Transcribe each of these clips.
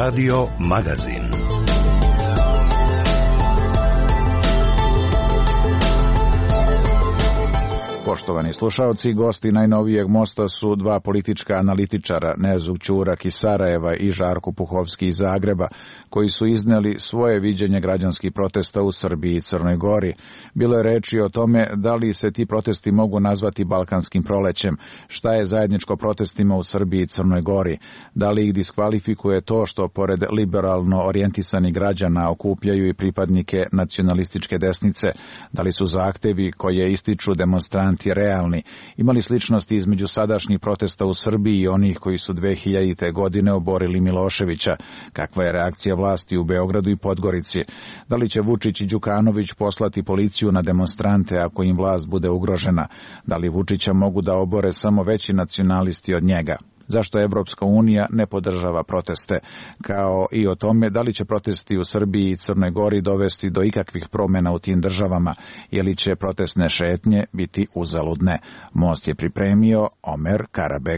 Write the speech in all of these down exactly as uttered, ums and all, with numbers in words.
Radio Magazin. Poštovani slušaoci, gosti najnovijeg mosta su dva politička analitičara, Nezug Ćurak iz Sarajeva i Žarko Puhovski iz Zagreba, koji su izneli svoje viđenje građanskih protesta u Srbiji i Crnoj Gori. Bilo je reči o tome da li se ti protesti mogu nazvati balkanskim prolećem, šta je zajedničko protestima u Srbiji i Crnoj Gori, da li ih diskvalifikuje to što pored liberalno orijentisanih građana okupljaju i pripadnike nacionalističke desnice, da li su zahtevi koje ističu demonstranti realni, imali sličnosti između sadašnjih protesta u Srbiji i onih koji su dve hiljadite. godine oborili Miloševića, kakva je reakcija vlasti u Beogradu i Podgorici, da li će Vučić i Đukanović poslati policiju na demonstrante ako im vlast bude ugrožena, da li Vučića mogu da obore samo veći nacionalisti od njega. Zašto Evropska unija ne podržava proteste, kao i o tome da li će protesti u Srbiji i Crnoj Gori dovesti do ikakvih promjena u tim državama ili će protestne šetnje biti uzaludne. Most je pripremio Omer Karabeg.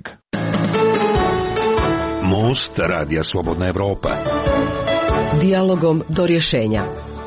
Most Radija Slobodna Evropa. Dijalogom do rješenja.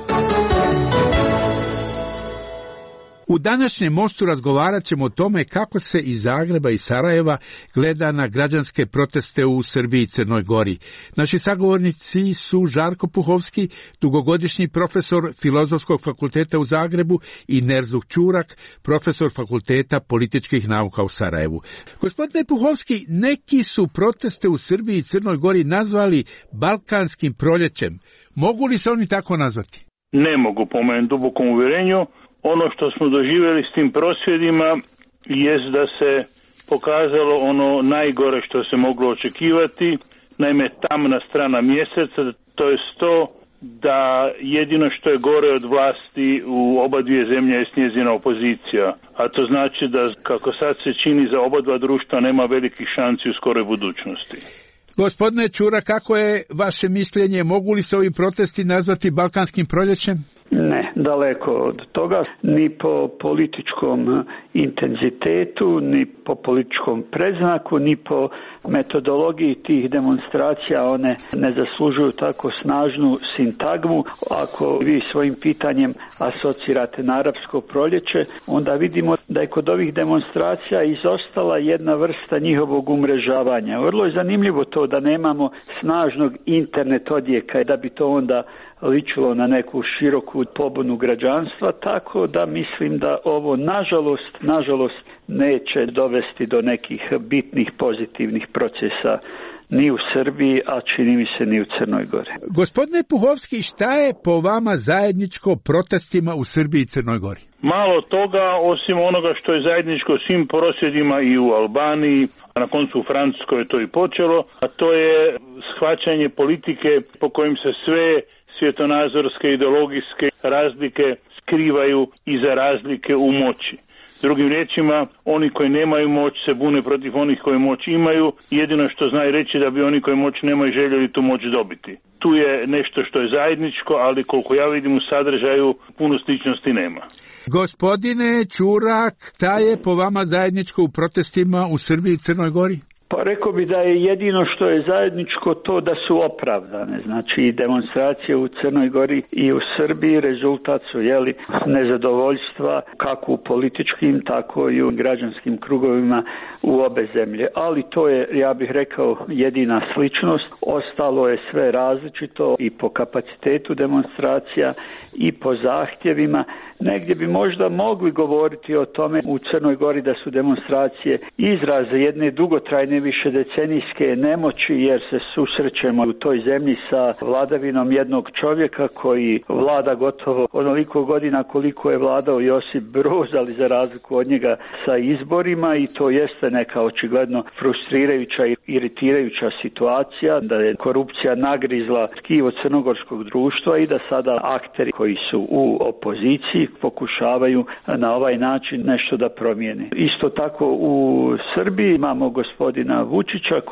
U današnjem mostu razgovarat ćemo o tome kako se iz Zagreba i Sarajeva gleda na građanske proteste u Srbiji i Crnoj Gori. Naši sagovornici su Žarko Puhovski, dugogodišnji profesor Filozofskog fakulteta u Zagrebu, i Nezug Ćurak, profesor Fakulteta političkih nauka u Sarajevu. Gospodine Puhovski, neki su proteste u Srbiji i Crnoj Gori nazvali balkanskim proljećem. Mogu li se oni tako nazvati? Ne mogu, po mojem dubokom uvjerenju. Ono što smo doživjeli s tim prosvjedima jest da se pokazalo ono najgore što se moglo očekivati, naime tamna strana mjeseca, to je to da jedino što je gore od vlasti u oba dvije zemlje je njezina opozicija, a to znači da, kako sad se čini, za oba dva društva nema velikih šanci u skoroj budućnosti. Gospodine Ćurak, kako je vaše mišljenje, mogu li se ovi protesti nazvati balkanskim proljećem? Ne, daleko od toga, ni po političkom intenzitetu, ni po političkom predznaku, ni po metodologiji tih demonstracija. One ne zaslužuju tako snažnu sintagmu. Ako vi svojim pitanjem asocirate na arapsko proljeće, onda vidimo da je kod ovih demonstracija izostala jedna vrsta njihovog umrežavanja. Vrlo je zanimljivo to da nemamo snažnog internet odjeka, da bi to onda ličilo na neku široku pobunu građanstva, tako da mislim da ovo nažalost, nažalost neće dovesti do nekih bitnih pozitivnih procesa ni u Srbiji, a čini mi se ni u Crnoj Gori. Gospodine Puhovski, šta je po vama zajedničko protestima u Srbiji i Crnoj Gori? Malo toga, osim onoga što je zajedničko svim prosvjedima i u Albaniji, a na koncu u Francuskoj je to i počelo, a to je shvaćanje politike po kojim se sve svjetonazorske, ideologijske razlike skrivaju iza razlike u moći. Drugim riječima, oni koji nemaju moć se bune protiv onih koji moć imaju, jedino što znaju reći da bi oni koji moć nemaju željeli tu moć dobiti. Tu je nešto što je zajedničko, ali koliko ja vidim u sadržaju, puno sličnosti nema. Gospodine Ćurak, šta je po vama zajedničko u protestima u Srbiji i Crnoj Gori? Pa rekao bi da je jedino što je zajedničko to da su opravdane. Znači demonstracije u Crnoj Gori i u Srbiji rezultat su jeli nezadovoljstva kako u političkim tako i u građanskim krugovima u obe zemlje. Ali to je, ja bih rekao, jedina sličnost. Ostalo je sve različito i po kapacitetu demonstracija i po zahtjevima. Negdje bi možda mogli govoriti o tome u Crnoj Gori da su demonstracije izraz jedne dugotrajne višedecenijske nemoći, jer se susrećemo u toj zemlji sa vladavinom jednog čovjeka koji vlada gotovo onoliko godina koliko je vladao Josip Broz, ali za razliku od njega sa izborima, i to jeste neka očigledno frustrirajuća i iritirajuća situacija, da je korupcija nagrizla tkivo crnogorskog društva i da sada akteri koji su u opoziciji pokušavaju na ovaj način nešto da promijene. Isto tako u Srbiji imamo gospodina Vučića koji u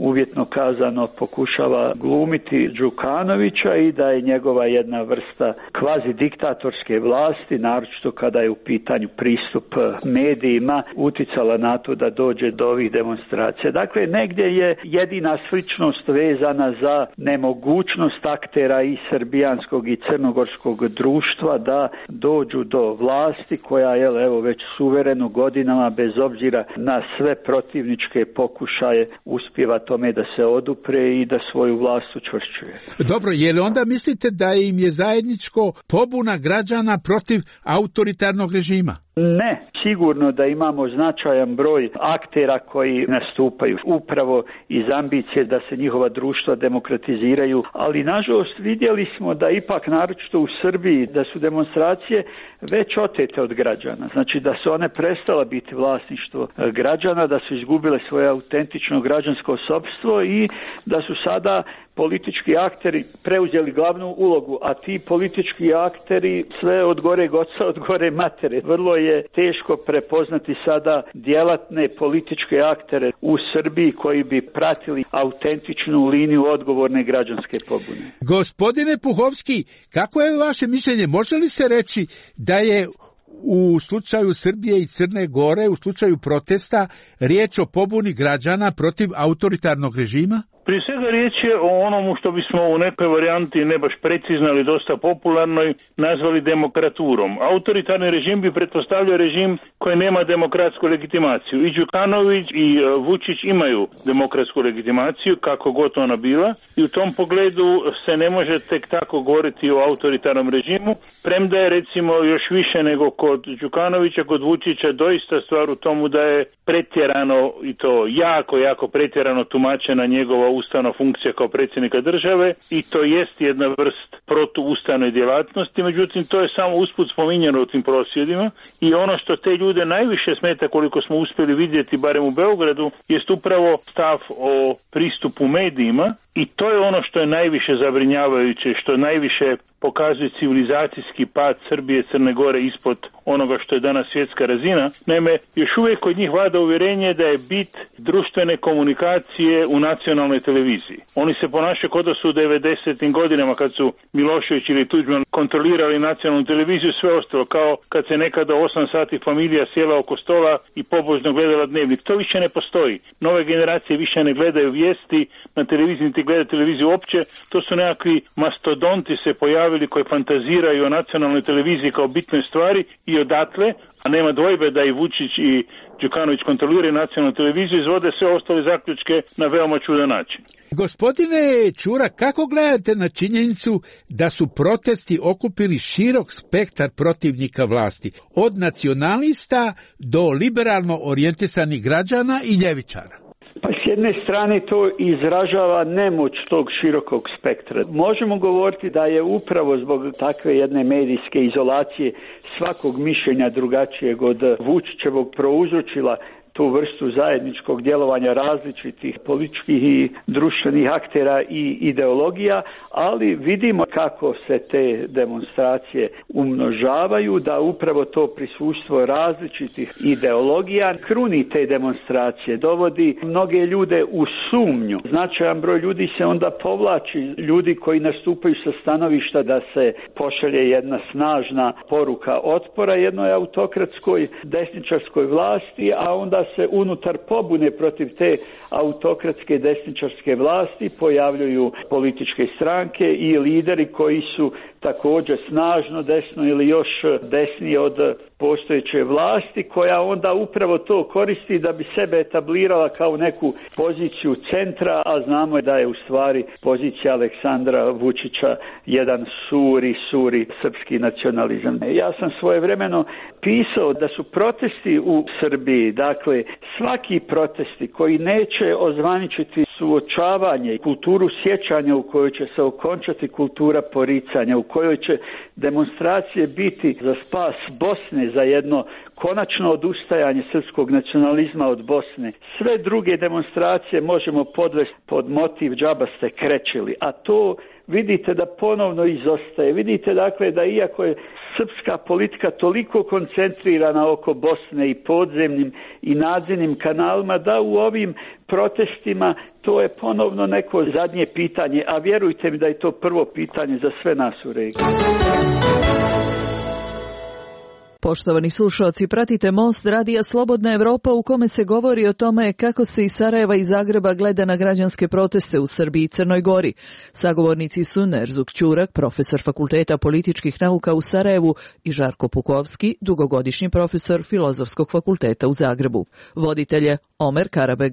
uvjetno kazano pokušava glumiti Đukanovića i da je njegova jedna vrsta kvazi diktatorske vlasti, naročito kada je u pitanju pristup medijima, uticala na to da dođe do ovih demonstracija. Dakle, negdje je jedina sličnost vezana za nemogućnost aktera i srbijanskog i crnogorskog društva da dođu do vlasti koja je evo već suvereno godinama bez obzira na sve protivničke pokušaje uspijeva tome da se odupre i da svoju vlast učvršćuje. Dobro, je li onda mislite da im je zajedničko pobuna građana protiv autoritarnog režima? Ne, sigurno da imamo značajan broj aktera koji nastupaju upravo iz ambicije da se njihova društva demokratiziraju, ali nažalost vidjeli smo da ipak naročito u Srbiji da su demonstracije već otete od građana. Znači da su one prestala biti vlasništvo građana, da su izgubile svoje autentično građansko sopstvo i da su sada politički akteri preuzeli glavnu ulogu, a ti politički akteri sve od gore oca, od gore matere. Vrlo je teško prepoznati sada djelatne političke aktere u Srbiji koji bi pratili autentičnu liniju odgovorne građanske pobune. Gospodine Puhovski, kako je vaše mišljenje? Može li se reći da je u slučaju Srbije i Crne Gore, u slučaju protesta, riječ o pobuni građana protiv autoritarnog režima? Prije svega riječ je o onomu što bismo u nekoj varijanti ne baš precizno ali dosta popularnoj nazvali demokraturom. Autoritarni režim bi pretpostavljao režim koji nema demokratsku legitimaciju. I Đukanović i Vučić imaju demokratsku legitimaciju, kako god ona bila, i u tom pogledu se ne može tek tako govoriti o autoritarnom režimu, premda je recimo još više nego kod Đukanovića, kod Vučića doista stvar u tomu da je pretjerano, i to jako, jako pretjerano tumačena njegova ustavna funkcija kao predsjednika države i to jest jedna vrst protuustavne djelatnosti, međutim to je samo usput spominjano u tim prosvjedima i ono što te ljude najviše smeta, koliko smo uspjeli vidjeti barem u Beogradu, jest upravo stav o pristupu medijima i to je ono što je najviše zabrinjavajuće, što najviše pokazuje civilizacijski pad Srbije i Crne Gore ispod onoga što je danas svjetska razina. Naime, još uvijek kod njih vlada uvjerenje da je bit društvene komunikacije u nacionalnoj televiziji. Oni se ponašaju kao da su u devedesetim godinama kad su Milošević ili Tuđman kontrolirali nacionalnu televiziju, sve ostalo kao kad se nekada osam sati familija sjela oko stola i pobožno gledala dnevnik. To više ne postoji. Nove generacije više ne gledaju vijesti na televiziji, niti gledaju televiziju uopće. To su nekakvi mastodonti se pojavili koji fantaziraju o nacionalnoj televiziji kao bitnoj stvari i odatle, a nema dvojbe da i Vučić i Đukanović kontroliraju nacionalnu televiziju, izvode sve ostale zaključke na veoma čudan način. Gospodine Ćura, kako gledate na činjenicu da su protesti okupili širok spektar protivnika vlasti, od nacionalista do liberalno orijentisanih građana i ljevičara? Pa s jedne strane to izražava nemoć tog širokog spektra. Možemo govoriti da je upravo zbog takve jedne medijske izolacije svakog mišljenja drugačijeg od Vučićevog prouzročila tu vrstu zajedničkog djelovanja različitih političkih i društvenih aktera i ideologija, ali vidimo kako se te demonstracije umnožavaju, da upravo to prisustvo različitih ideologija kruni te demonstracije, dovodi mnoge ljude u sumnju. Značajan broj ljudi se onda povlači, ljudi koji nastupaju sa stanovišta da se pošalje jedna snažna poruka otpora jednoj autokratskoj desničarskoj vlasti, a onda se unutar pobune protiv te autokratske desničarske vlasti pojavljuju političke stranke i lideri koji su također snažno desno ili još desnije od postojeće vlasti, koja onda upravo to koristi da bi sebe etablirala kao neku poziciju centra, a znamo da je u stvari pozicija Aleksandra Vučića jedan suri, suri srpski nacionalizam. Ja sam svojevremeno pisao da su protesti u Srbiji, dakle svaki protesti koji neće ozvaničiti suočavanje, kulturu sjećanja u kojoj će se okončati kultura poricanja, u kojoj će demonstracije biti za spas Bosne, za jedno konačno odustajanje srpskog nacionalizma od Bosne. Sve druge demonstracije možemo podvesti pod motiv džaba ste krečili, a to vidite da ponovno izostaje. Vidite dakle da iako je srpska politika toliko koncentrirana oko Bosne i podzemnim i nadzemnim kanalima, da u ovim protestima to je ponovno neko zadnje pitanje, a vjerujte mi da je to prvo pitanje za sve nas u regiji. Poštovani slušalci, pratite Most radija Slobodna Evropa u kome se govori o tome kako se iz Sarajeva i Zagreba gleda na građanske proteste u Srbiji i Crnoj Gori. Sagovornici su Nerzuk Ćurak, profesor Fakulteta političkih nauka u Sarajevu, i Žarko Puhovski, dugogodišnji profesor Filozofskog fakulteta u Zagrebu. Voditelj je Omer Karabeg.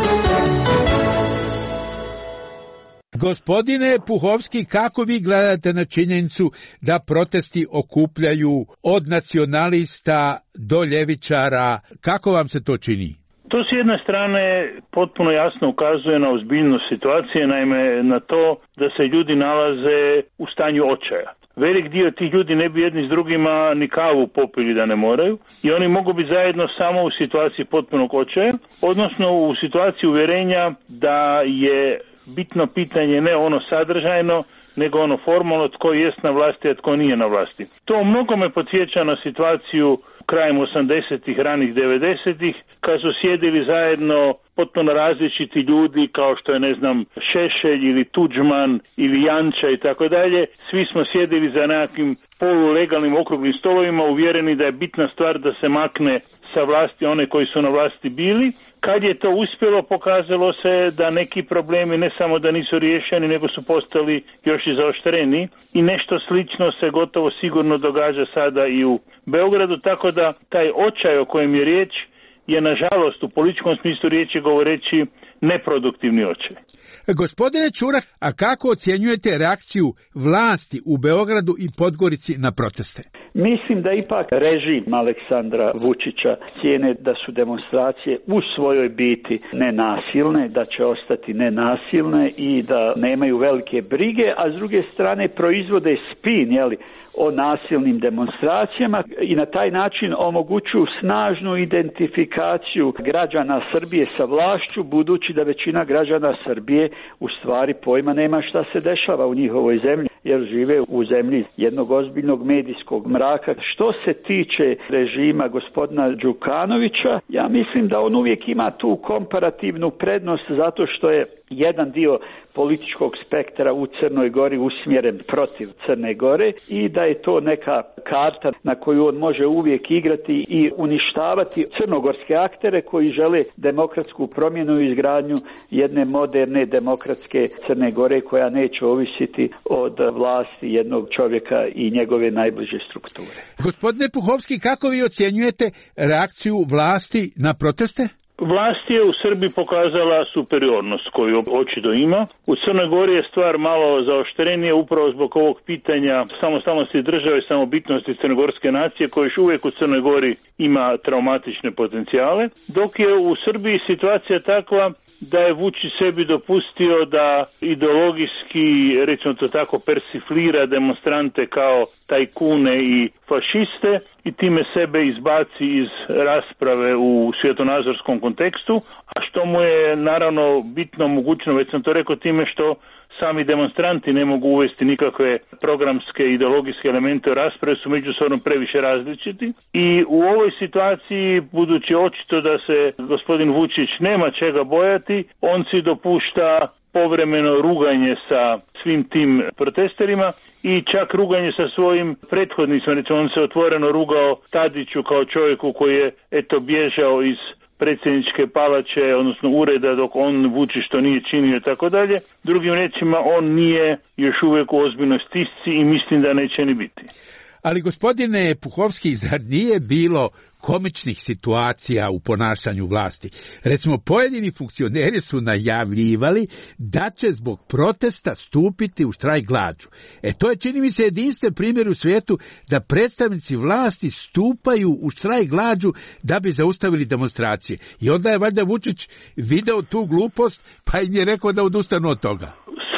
Gospodine Puhovski, kako vi gledate na činjenicu da protesti okupljaju od nacionalista do ljevičara? Kako vam se to čini? To s jedne strane potpuno jasno ukazuje na ozbiljnost situacije, naime na to da se ljudi nalaze u stanju očaja. Velik dio tih ljudi ne bi jedni s drugima ni kavu popili da ne moraju i oni mogu biti zajedno samo u situaciji potpunog očaja, odnosno u situaciji uvjerenja da je bitno pitanje ne ono sadržajno, nego ono formalno tko jest na vlasti, a tko nije na vlasti. To mnogo me podsjeća na situaciju krajem osamdesetih, ranih devedesetih, kad su sjedili zajedno potpuno različiti ljudi kao što je, ne znam, Šešelj ili Tuđman ili Janča i tako dalje. Svi smo sjedili za nekakvim polulegalnim okruglim stolovima uvjereni da je bitna stvar da se makne sa vlasti one koji su na vlasti bili. Kad je to uspjelo, pokazalo se da neki problemi ne samo da nisu riješeni, nego su postali još i zaoštreni i nešto slično se gotovo sigurno događa sada i u Beogradu, tako da taj očaj o kojem je riječ je nažalost u političkom smislu riječi govoreći neproduktivni očaj. Gospodine Ćurak, a kako ocjenjujete reakciju vlasti u Beogradu i Podgorici na proteste? Mislim da ipak režim Aleksandra Vučića cijene da su demonstracije u svojoj biti nenasilne, da će ostati nenasilne i da nemaju velike brige, a s druge strane proizvode spin, jeli, o nasilnim demonstracijama i na taj način omogućuju snažnu identifikaciju građana Srbije sa vlašću, budući da većina građana Srbije u stvari pojma nema šta se dešava u njihovoj zemlji, jer žive u zemlji jednog ozbiljnog medijskog mraka. Što se tiče režima gospodina Đukanovića, ja mislim da on uvijek ima tu komparativnu prednost zato što je jedan dio političkog spektra u Crnoj Gori usmjeren protiv Crne Gore i da je to neka karta na koju on može uvijek igrati i uništavati crnogorske aktere koji žele demokratsku promjenu i izgradnju jedne moderne demokratske Crne Gore koja neće ovisiti od vlasti jednog čovjeka i njegove najbliže strukture. Gospodine Puhovski, kako vi ocjenjujete reakciju vlasti na proteste? Vlast je u Srbiji pokazala superiornost koju očito ima. U Crnoj Gori je stvar malo zaoštrenija upravo zbog ovog pitanja samostalnosti države i samobitnosti crnogorske nacije koja još uvijek u Crnoj Gori ima traumatične potencijale, dok je u Srbiji situacija takva da je Vučić sebi dopustio da ideologijski, recimo to tako, persiflira demonstrante kao tajkune i fašiste i time sebe izbaci iz rasprave u svjetonazorskom kontekstu, a što mu je naravno bitno omogućeno, već sam to rekao, time što sami demonstranti ne mogu uvesti nikakve programske i ideologijske elemente u rasprave, su međusobno previše različiti. I u ovoj situaciji, budući očito da se gospodin Vučić nema čega bojati, on si dopušta povremeno ruganje sa svim tim protesterima i čak ruganje sa svojim prethodnicima. Recimo, on se otvoreno rugao Tadiću kao čovjeku koji je eto bježao iz predsjedničke palače, odnosno ureda, dok on Vučić što nije činio i tako dalje. Drugim rečima, on nije još uvijek u ozbiljnoj stisci i mislim da neće ni biti. Ali gospodine Puhovski, zar nije bilo komičnih situacija u ponašanju vlasti? Recimo, pojedini funkcioneri su najavljivali da će zbog protesta stupiti u štrajk glađu. E to je, čini mi se, jedinstven primjer u svijetu da predstavnici vlasti stupaju u štrajk glađu da bi zaustavili demonstracije. I onda je valjda Vučić video tu glupost pa im je rekao da odustanu od toga.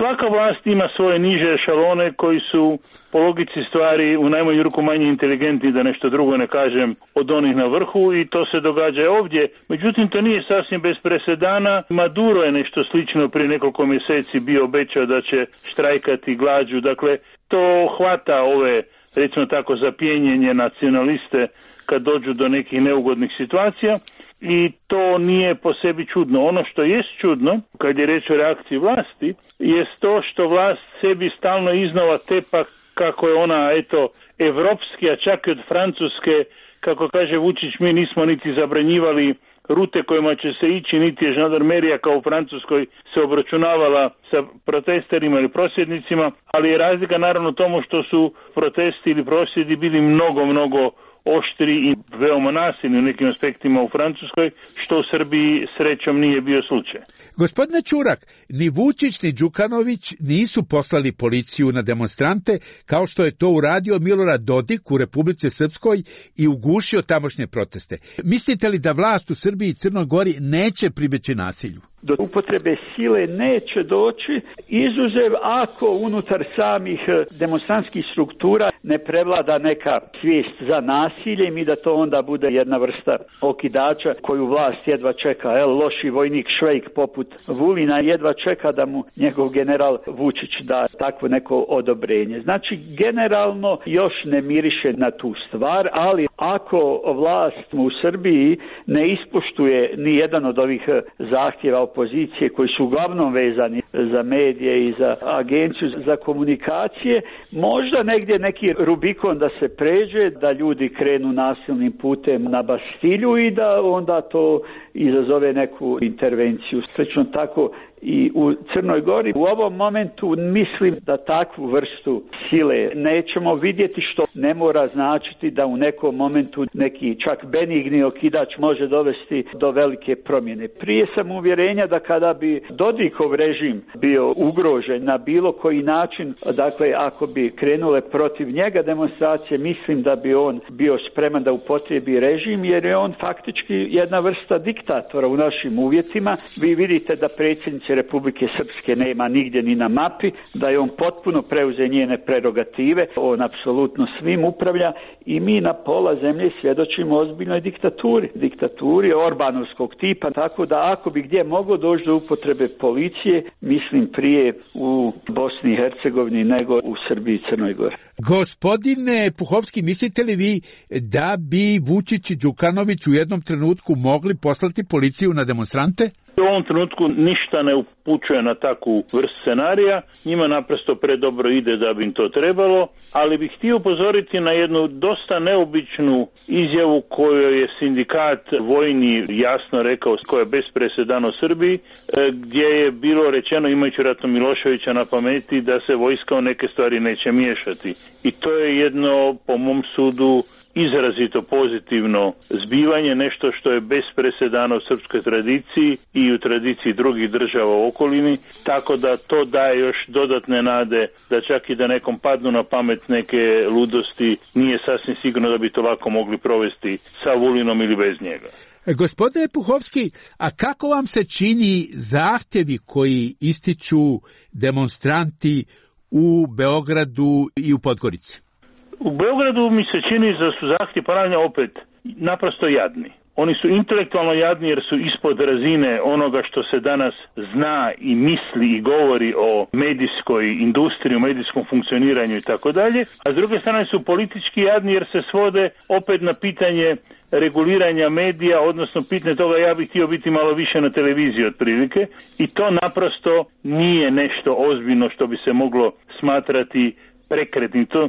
svaka vlast ima svoje niže ešalone koji su po logici stvari u najmanju ruku manje inteligentni, da nešto drugo ne kažem, od onih na vrhu, i to se događa ovdje. Međutim, to nije sasvim bez presedana. Maduro je nešto slično prije nekoliko mjeseci bio obećao da će štrajkati glađu. Dakle, to hvata ove, recimo tako, zapijenjenje nacionaliste kad dođu do nekih neugodnih situacija. I to nije po sebi čudno. Ono što jest čudno, kad je reč o reakciji vlasti, jest to što vlast sebi stalno iznova tepa kako je ona, eto, evropski, a čak i od Francuske, kako kaže Vučić, mi nismo niti zabranjivali rute kojima će se ići, niti je žandarmerija kao u Francuskoj se obračunavala sa protesterima ili prosvjednicima, ali je razlika naravno u tomu što su protesti ili prosvjedi bili mnogo, mnogo oštri i veoma nasilni u nekim aspektima u Francuskoj, što u Srbiji srećom nije bio slučaj. Gospodine Čurak, ni Vučić ni Đukanović nisu poslali policiju na demonstrante, kao što je to uradio Milorad Dodik u Republici Srpskoj i ugušio tamošnje proteste. Mislite li da vlast u Srbiji i Crnoj Gori neće pribeći nasilju? Do upotrebe sile neće doći, izuzev ako unutar samih demonstrantskih struktura ne prevlada neka svijest za nasiljem i da to onda bude jedna vrsta okidača koju vlast jedva čeka. El, loši vojnik Švejk poput Vulina jedva čeka da mu njegov general Vučić da takvo neko odobrenje. Znači, generalno još ne miriše na tu stvar, ali ako vlast u Srbiji ne ispoštuje ni jedan od ovih zahtjeva opozicije koji su uglavnom vezani za medije i za agenciju za komunikacije, možda negdje neki Rubikon da se pređe, da ljudi krenu nasilnim putem na Bastilju i da onda to izazove neku intervenciju. Slično tako i u Crnoj Gori. U ovom momentu mislim da takvu vrstu sile nećemo vidjeti, što ne mora značiti da u nekom momentu neki čak benigni okidač može dovesti do velike promjene. Prije sam uvjerenja da kada bi Dodikov režim bio ugrožen na bilo koji način, dakle ako bi krenule protiv njega demonstracije, mislim da bi on bio spreman da upotrebi režim, jer je on faktički jedna vrsta diktatora u našim uvjetima. Vi vidite da predsjednice Republike Srpske nema nigdje ni na mapi, da je on potpuno preuzeo njene prerogative, on apsolutno svim upravlja i mi na pola zemlje svjedočimo ozbiljnoj diktaturi. Diktaturi orbanovskog tipa, tako da ako bi gdje moglo doći do upotrebe policije, mislim prije u Bosni i Hercegovini nego u Srbiji i Crnoj Gori. Gospodine Puhovski, mislite li vi da bi Vučić i Đukanović u jednom trenutku mogli poslati policiju na demonstrante? U ovom trenutku ništa ne upućuje na takvu vrstu scenarija, njima naprosto predobro ide da bi im to trebalo, ali bih htio upozoriti na jednu dosta neobičnu izjavu koju je sindikat vojni jasno rekao, koja je bez presedana u Srbiji, gdje je bilo rečeno, imajući ratno Miloševića na pameti, da se vojska u neke stvari neće miješati. I to je jedno, po mom sudu, izrazito pozitivno zbivanje, nešto što je bez presedana u srpskoj tradiciji i u tradiciji drugih država u okolini, tako da to daje još dodatne nade da čak i da nekom padnu na pamet neke ludosti, nije sasvim sigurno da bi to lako mogli provesti sa Vulinom ili bez njega. Gospodine Puhovski, a kako vam se čini zahtjevi koji ističu demonstranti u Beogradu i u Podgorici? U Beogradu mi se čini da su zahtjevi ponavljanja opet naprosto jadni. Oni su intelektualno jadni jer su ispod razine onoga što se danas zna i misli i govori o medijskoj industriji, o medijskom funkcioniranju i tako dalje, a s druge strane su politički jadni jer se svode opet na pitanje reguliranja medija, odnosno pitanje toga ja bih htio biti malo više na televiziji otprilike, i to naprosto nije nešto ozbiljno što bi se moglo smatrati prekretnico.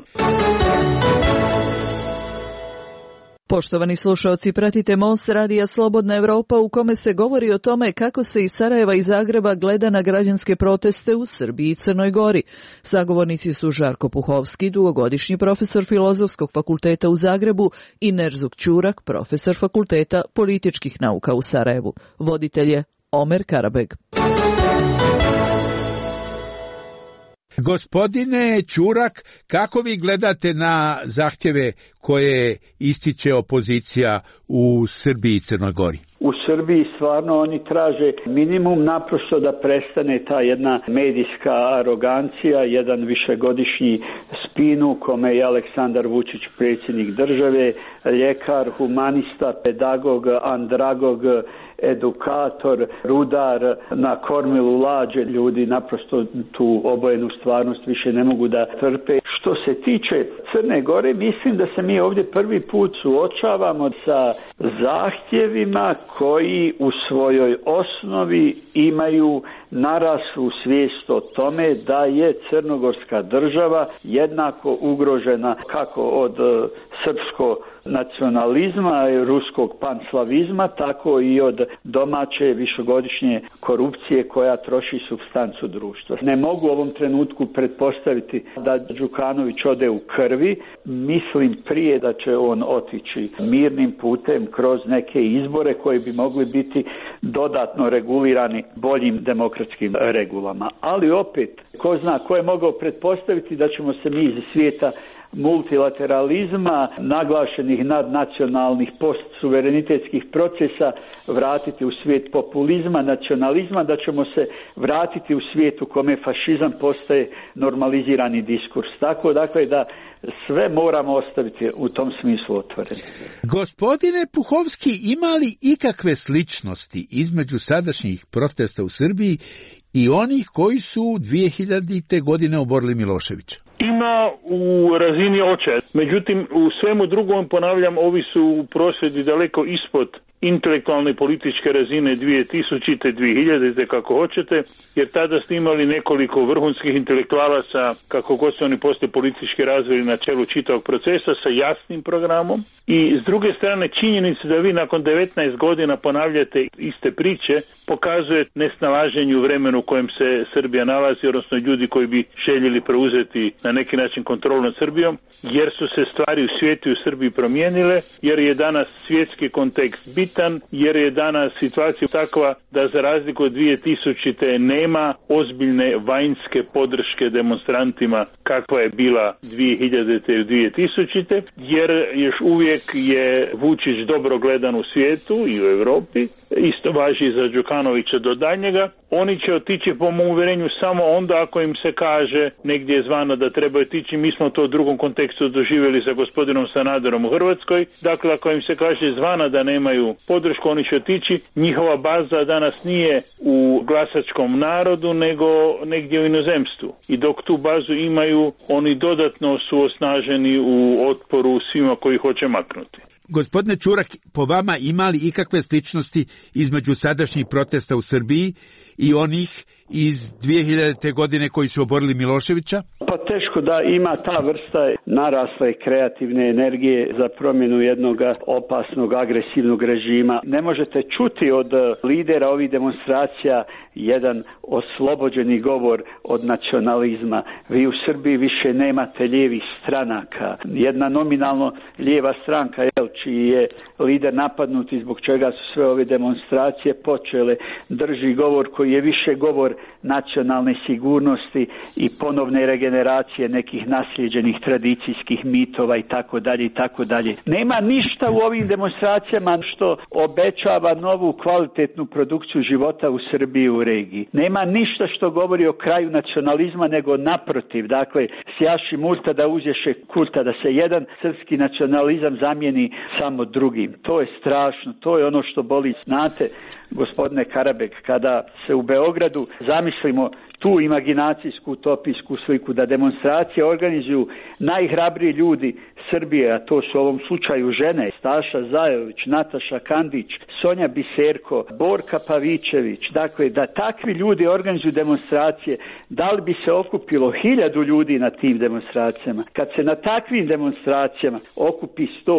Poštovani slušalci, pratite Most radija Slobodna Evropa u kome se govori o tome kako se iz Sarajeva i Zagreba gleda na građanske proteste u Srbiji i Crnoj Gori. Sagovornici su Žarko Puhovski, dugogodišnji profesor Filozofskog fakulteta u Zagrebu, i Nerzuk Ćurak, profesor Fakulteta političkih nauka u Sarajevu. Voditelj je Omer Karabeg. Gospodine Ćurak, kako vi gledate na zahtjeve koje ističe opozicija u Srbiji i Crnoj Gori? U Srbiji stvarno oni traže minimum naprosto da prestane ta jedna medijska arogancija, jedan višegodišnji spin u kome je Aleksandar Vučić predsjednik države, ljekar, humanista, pedagog, andragog, edukator, rudar na kormilu lađe. Ljudi naprosto tu obojenu stvarnost više ne mogu da trpe. Što se tiče Crne Gore, mislim da se mi ovdje prvi put suočavamo sa zahtjevima koji u svojoj osnovi imaju naraslu svijest o tome da je crnogorska država jednako ugrožena kako od srpskog nacionalizma i ruskog panslavizma, tako i od domaće višegodišnje korupcije koja troši supstancu društva. Ne mogu u ovom trenutku pretpostaviti da Đukanović ode u krvi, mislim prije da će on otići mirnim putem kroz neke izbore koji bi mogli biti dodatno regulirani boljim demokratskim regulama. Ali opet, ko zna, ko je mogao pretpostaviti da ćemo se mi iz svijeta multilateralizma, naglašenih nadnacionalnih postsuverenitetskih procesa vratiti u svijet populizma, nacionalizma, da ćemo se vratiti u svijet u kome fašizam postaje normalizirani diskurs. Tako dakle da sve moramo ostaviti u tom smislu otvoreno. Gospodine Puhovski, ima li ikakve sličnosti između sadašnjih protesta u Srbiji i onih koji su dvije hiljadite godine oborili Miloševića? Ima u razini očaja. Međutim, u svemu drugom, ponavljam, ovi su prosvjedi daleko ispod intelektualne i političke razine dvije tisućite, dvije hiljadite, kako hoćete, jer tada ste imali nekoliko vrhunskih intelektualaca, kako god se oni poslije politički razvili na čelu čitavog procesa, sa jasnim programom. I s druge strane, činjenica da vi nakon devetnaest godina ponavljate iste priče, pokazuje nesnalaženje u vremenu u kojem se Srbija nalazi, odnosno ljudi koji bi željeli preuzeti na neki način kontrolu nad Srbijom, jer su se stvari u svijetu i u Srbiji promijenile, jer je danas svjetski kontekst bitan, jer je danas situacija takva da za razliku od dvije tisućite nema ozbiljne vanjske podrške demonstrantima kakva je bila dvije hiljadite i dvije tisućite, jer još uvijek je Vučić dobro gledan u svijetu i u Europi, isto važi za Đukanovića do daljnjega. Oni će otići po mom uvjerenju samo onda ako im se kaže negdje je zvano da trebaju otići. Mi smo to u drugom kontekstu doživjeli sa gospodinom Sanaderom u Hrvatskoj. Dakle, ako im se kaže zvana da nemaju podršku, oni će otići. Njihova baza danas nije u glasačkom narodu, nego negdje u inozemstvu. I dok tu bazu imaju, oni dodatno su osnaženi u otporu svima koji hoće maknuti. Gospodine Ćurak, po vama ima li ikakve sličnosti između sadašnjih protesta u Srbiji i onih iz dvije hiljadite godine koji su oborili Miloševića? Pa teško da ima ta vrsta narasle kreativne energije za promjenu jednog opasnog, agresivnog režima. Ne možete čuti od lidera ovih demonstracija jedan oslobođeni govor od nacionalizma. Vi u Srbiji više nemate lijevih stranaka. Jedna nominalno lijeva stranka, jel, čiji je lider napadnut i zbog čega su sve ove demonstracije počele, drži govor koji je više govor nacionalne sigurnosti i ponovne regeneracije nekih naslijeđenih tradicijskih mitova i tako dalje i tako dalje. Nema ništa u ovim demonstracijama što obećava novu kvalitetnu produkciju života u Srbiji u regiji. Nema ništa što govori o kraju nacionalizma, nego naprotiv. Dakle, sjaši Murta da uzješe Kurta, da se jedan srpski nacionalizam zamijeni samo drugim. To je strašno, to je ono što boli. Znate, gospodine Karabek, kada se u Beogradu zamislimo tu imaginacijsku, utopijsku sliku da demonstracije organizuju najhrabriji ljudi Srbije, a to su u ovom slučaju žene, Staša Zajović, Nataša Kandić, Sonja Biserko, Borka Pavićević, dakle da takvi ljudi organizuju demonstracije, da li bi se okupilo hiljadu ljudi na tim demonstracijama? Kad se na takvim demonstracijama okupi sto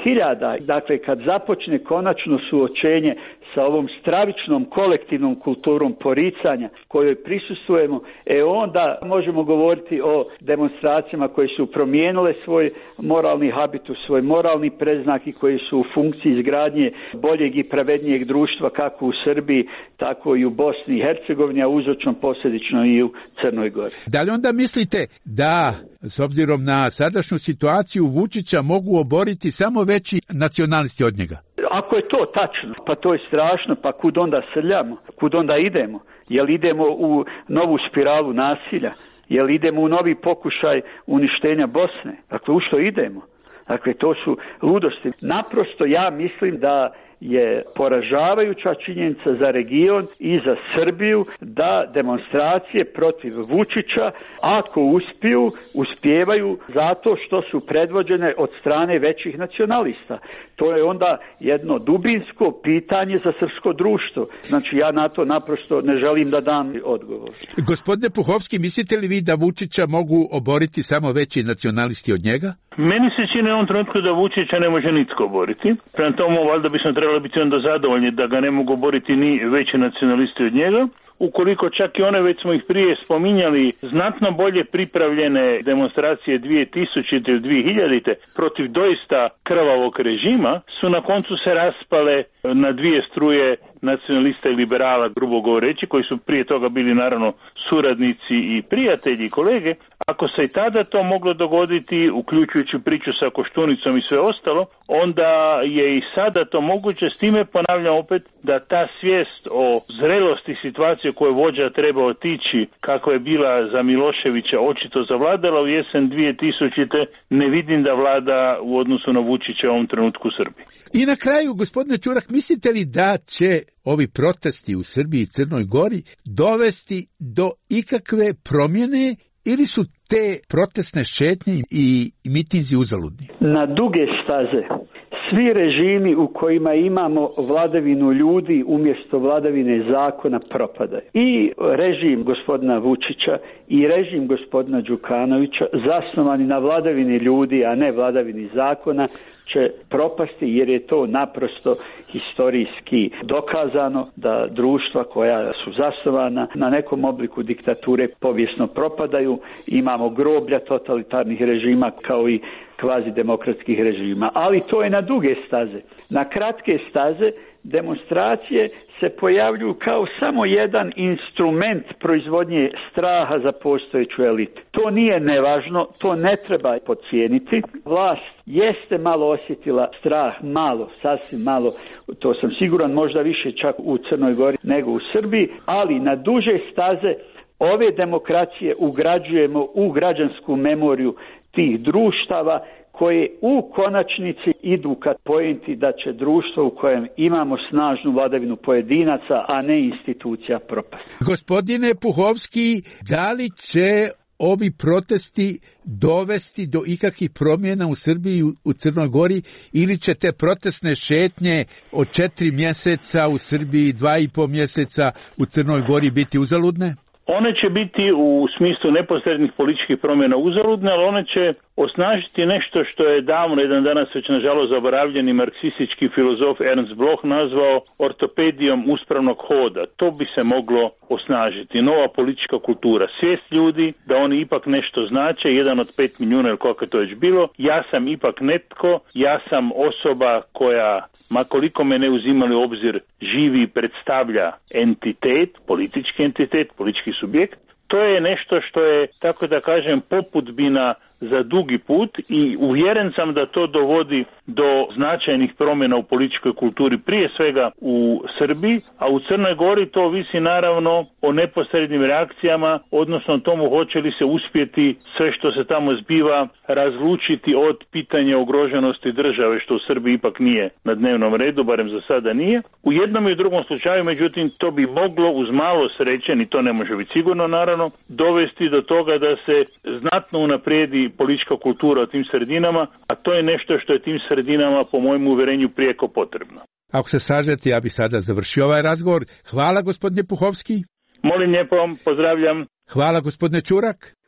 hiljada. Dakle, kad započne konačno suočenje sa ovom stravičnom kolektivnom kulturom poricanja kojoj prisustvujemo, e onda možemo govoriti o demonstracijama koje su promijenile svoj moralni habitus, svoj moralni predznak i koji su u funkciji izgradnje boljeg i pravednijeg društva kako u Srbiji, tako i u Bosni i Hercegovini, a uzročno posljedično i u Crnoj Gori. Da li onda mislite da, s obzirom na sadašnju situaciju, Vučića mogu oboriti samo veći nacionalisti od njega? Ako je to tačno, pa to je strašno, pa kud onda srljamo, kud onda idemo? Jel idemo u novu spiralu nasilja? Jel idemo u novi pokušaj uništenja Bosne? Dakle, u što idemo? Dakle, to su ludosti. Naprosto ja mislim da je poražavajuća činjenica za region i za Srbiju da demonstracije protiv Vučića, ako uspiju, uspijevaju zato što su predvođene od strane većih nacionalista. To je onda jedno dubinsko pitanje za srpsko društvo. Znači, ja na to naprosto ne želim da dam odgovor. Gospodine Puhovski, mislite li vi da Vučića mogu oboriti samo veći nacionalisti od njega? Meni se čini u ovom trenutku da Vučića ne može nitko boriti. Prema tomu, valjda bismo trebali biti onda zadovoljni da ga ne mogu boriti ni veći nacionalisti od njega. Ukoliko čak i one, već smo ih prije spominjali, znatno bolje pripravljene demonstracije dvije tisućite ili dvije hiljadite protiv doista krvavog režima su na koncu se raspale na dvije struje nacionalista i liberala, grubo govoreći, koji su prije toga bili naravno suradnici i prijatelji i kolege. Ako se i tada to moglo dogoditi, uključujući priču sa Koštunicom i sve ostalo, onda je i sada to moguće. S time ponavljam opet da ta svijest o zrelosti situacije koje vođa treba otići, kako je bila za Miloševića očito zavladala u jesen dvije tisućite, ne vidim da vlada u odnosu na Vučića u ovom trenutku u Srbiji. I na kraju, gospodine Čurak, mislite li da će ovi protesti u Srbiji i Crnoj Gori dovesti do ikakve promjene ili su te protestne šetnje i mitinzi uzaludni? Na duge staze svi režimi u kojima imamo vladavinu ljudi umjesto vladavine zakona propadaju. I režim gospodina Vučića i režim gospodina Đukanovića, zasnovani na vladavini ljudi, a ne vladavini zakona, će propasti jer je to naprosto historijski dokazano da društva koja su zasnovana na nekom obliku diktature povijesno propadaju. Imamo groblja totalitarnih režima kao i kvazi demokratskih režima. Ali to je na duge staze. Na kratke staze demonstracije se pojavljuju kao samo jedan instrument proizvodnje straha za postojeću elitu. To nije nevažno, to ne treba podcijeniti. Vlast jeste malo osjetila strah, malo, sasvim malo, to sam siguran, možda više čak u Crnoj Gori nego u Srbiji, ali na duže staze ove demokracije ugrađujemo u građansku memoriju tih društava koje u konačnici idu ka poenti da će društvo u kojem imamo snažnu vladavinu pojedinaca, a ne institucija propasti. Gospodine Puhovski, da li će ovi protesti dovesti do ikakvih promjena u Srbiji i u Crnoj Gori ili će te protestne šetnje od četiri mjeseca u Srbiji, dva i po mjeseca u Crnoj Gori biti uzaludne? One će biti u smislu neposrednih političkih promjena uzaludne, ali one će osnažiti nešto što je davno, jedan danas već nažalost zaboravljeni marksistički filozof Ernst Bloch nazvao ortopedijom uspravnog hoda. To bi se moglo osnažiti. Nova politička kultura. Svijest ljudi da oni ipak nešto znače, jedan od pet milijuna ili koliko je to već bilo. Ja sam ipak netko, ja sam osoba koja, ma koliko me ne uzimali u obzir, živi i predstavlja entitet, politički entitet, politički subjekt. To je nešto što je, tako da kažem, popudbina za dugi put i uvjeren sam da to dovodi do značajnih promjena u političkoj kulturi, prije svega u Srbiji, a u Crnoj Gori to visi naravno o neposrednim reakcijama, odnosno tomu hoće li se uspjeti sve što se tamo zbiva razlučiti od pitanja ugroženosti države, što u Srbiji ipak nije na dnevnom redu, barem za sada nije. U jednom i u drugom slučaju, međutim, to bi moglo uz malo sreće, ni to ne može biti sigurno naravno, dovesti do toga da se znatno unaprijedi politička kultura u tim sredinama, a to je nešto što je tim sredinama po mojem uvjerenju prijeko potrebno. Ako se slažete, ja bih sada završio ovaj razgovor. Hvala gospodine Puhovski. Molim lijepo, pozdravljam. Hvala gospodine Čurak.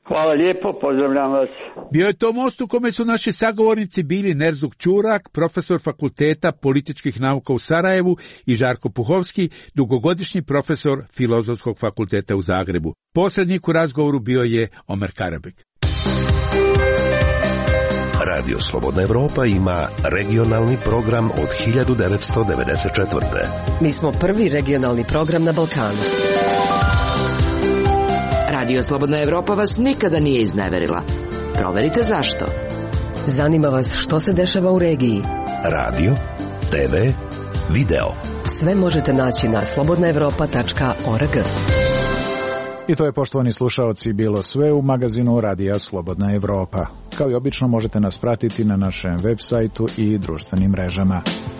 Hvala lijepo, pozdravljam vas. Bio je to most u kome su naši sagovornici bili Nerzuk Ćurak, profesor Fakulteta političkih nauka u Sarajevu, i Žarko Puhovski, dugogodišnji profesor Filozofskog fakulteta u Zagrebu. Posrednik u razgovoru bio je Omer Karabek. Radio Slobodna Evropa ima regionalni program od hiljadu devetsto devedeset četvrte. Mi smo prvi regionalni program na Balkanu. Radio Slobodna Evropa vas nikada nije izneverila. Proverite zašto. Zanima vas što se dešava u regiji. Radio, te ve, video. Sve možete naći na slobodna evropa tačka org. I to je, poštovani slušaoci, bilo sve u magazinu Radija Slobodna Evropa. Kao i obično možete nas pratiti na našem web sajtu i društvenim mrežama.